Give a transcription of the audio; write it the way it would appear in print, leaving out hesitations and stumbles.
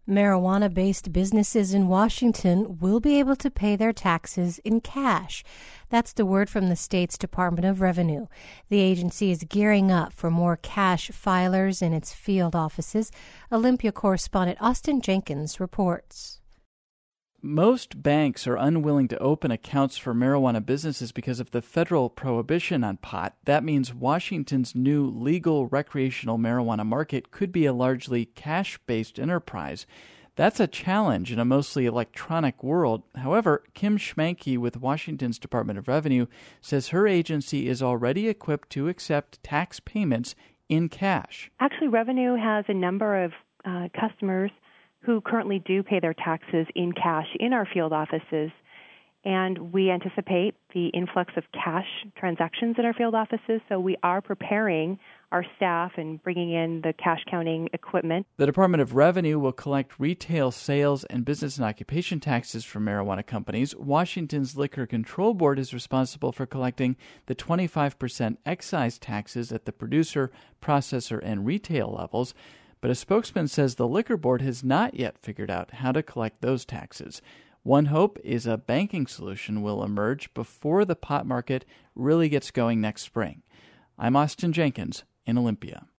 Marijuana-based businesses in Washington will be able to pay their taxes in cash. That's the word from the state's Department of Revenue. The agency is gearing up for more cash filers in its field offices. Olympia correspondent Austin Jenkins reports. Most banks are unwilling to open accounts for marijuana businesses because of the federal prohibition on pot. That means Washington's new legal recreational marijuana market could be a largely cash-based enterprise. That's a challenge in a mostly electronic world. However, Kim Schmanke with Washington's Department of Revenue says her agency is already equipped to accept tax payments in cash. Actually, Revenue has a number of customers who currently do pay their taxes in cash in our field offices, and we anticipate the influx of cash transactions in our field offices, so we are preparing our staff and bringing in the cash counting equipment. The Department of Revenue will collect retail sales and business and occupation taxes from marijuana companies. Washington's Liquor Control Board is responsible for collecting the 25% excise taxes at the producer, processor, and retail levels. But a spokesman says the Liquor Board has not yet figured out how to collect those taxes. One hope is a banking solution will emerge before the pot market really gets going next spring. I'm Austin Jenkins in Olympia.